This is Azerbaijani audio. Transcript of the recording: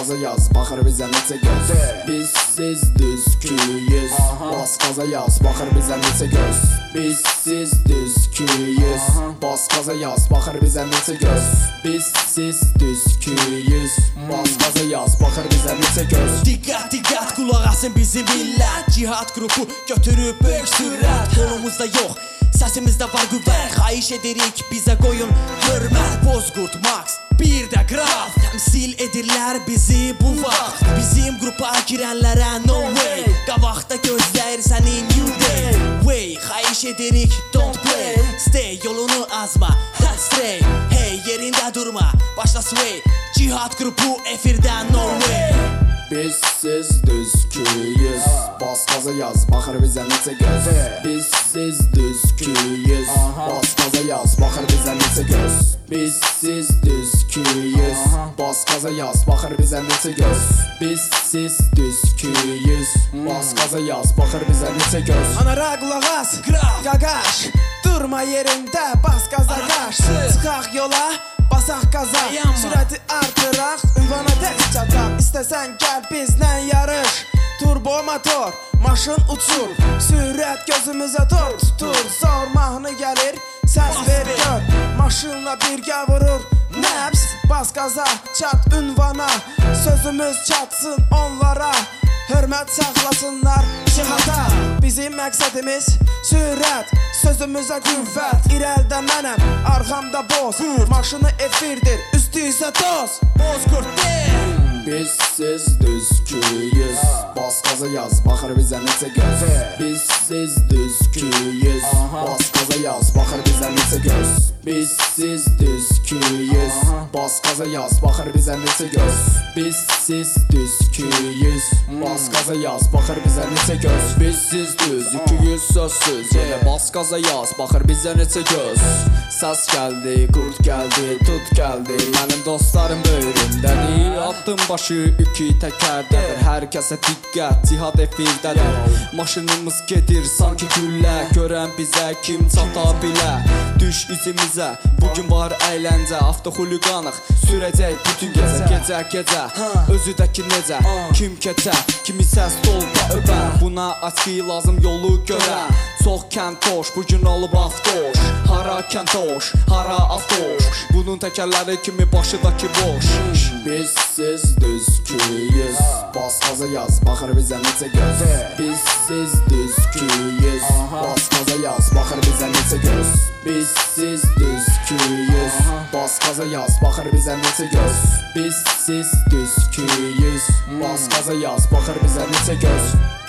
qaza yaz, baxır bizə neçə göz. Biz siz düz küyüz, bas qaza yaz, baxır bizə neçə göz. Biz siz düz küyüz, bas qaza yaz, baxır bizə neçə göz. Biz siz düz küyüz, bas qaza yaz, baxır bizə neçə göz. Diqqət, diqqət, qulaq asın bizim millət. Cihad qrupu götürüb böyük sürət. Qolumuzda yox, səsimizdə var qüvvət. Xahiş edirik bizə qoyun hörmət. Bozqurt, Max, bir də Qraf təmsil edirlər bizi bu vaxt. Bizim qrupa girənlərə no way. Qabaqda gözləyir səni new day. Way, xahiş edirik don't play. Stay, yolunu azma, stray. Hey, yerində durma, başla sway. Cihad qrupu efirdən no way. Biz siz düz küyüz, bas qaza yaz, baxır bizə neçə göz. Biz siz düz küyüz, bas qaza yaz, baxır bizə neçə göz. Biz siz düz küyüz, bas qaza yaz, baxır bizə neçə göz. Biz siz düz küyüz, bas qaza yaz, baxır bizə neçə göz. Anara qulaq as, qaqaş, durma yerində, bas qaza qaş. Çıxaq yola, basaq qaza, sürəti artıraq, ünvana tez çataq. İstəsən gəl bizlə yarış, turbo motor, maşın uçur. Sürət gözümüzə tor tutur, zor mahnı gəlir, səs ver gör. Maşınla birgə vurur, nəbs, bas qaza, çat ünvana. Sözümüz çatsın onlara, hörmət saxlasınlar cihata. Bizim məqsədimiz sürət, sözümüzə qüvvət. İrəldə mənəm, arxamda boz, maşını efirdir, üstü isə toz. Bozqurt deyil. Biz siz düz küyüz, bas qaza yaz, baxır bizə neçə göz. Biz siz düz küyüz, bas qaza yaz, baxır bizə neçə göz. Biz siz düz küyüz, bas qaza yaz, baxır bizə neçə göz. Biz siz düz küyüz, bas qaza yaz, baxır bizə neçə göz. Biz siz düz 200 sözsüz, yenə bas qaza yaz, baxır bizə neçə göz. Səs gəldi, qurt gəldi, tut gəldi, mənim dostlarım böyrümdədir. Atdım başı iki təkərdədir, hər kəsə diqqət, cihad efirdədir. Maşınımız gedir sanki güllə, görən bizə kim çata bilə. Düş izimizə, bugün var əyləncə, avtoxuliqanıq sürəcək bütün gecə, gecə. Özü də ki necə, kim keçə, kimi səs dolda öbə. Buna açqı lazım yolu görə, çox kəntoş, bugün olub avtoş. Hara kəntoş, hara avtoş, bunun təkərləri kimi başıdakı boş. Biz siz düz küyüz, bas qaza yaz, baxır bizə neçə göz. Biz siz düz küyüz, bas qaza yaz, baxır bizə neçə göz. Biz siz düz küyüz, bas qaza yaz, baxır bizə neçə göz. Biz siz düz küyüz, bas qaza yaz, baxır bizə neçə göz.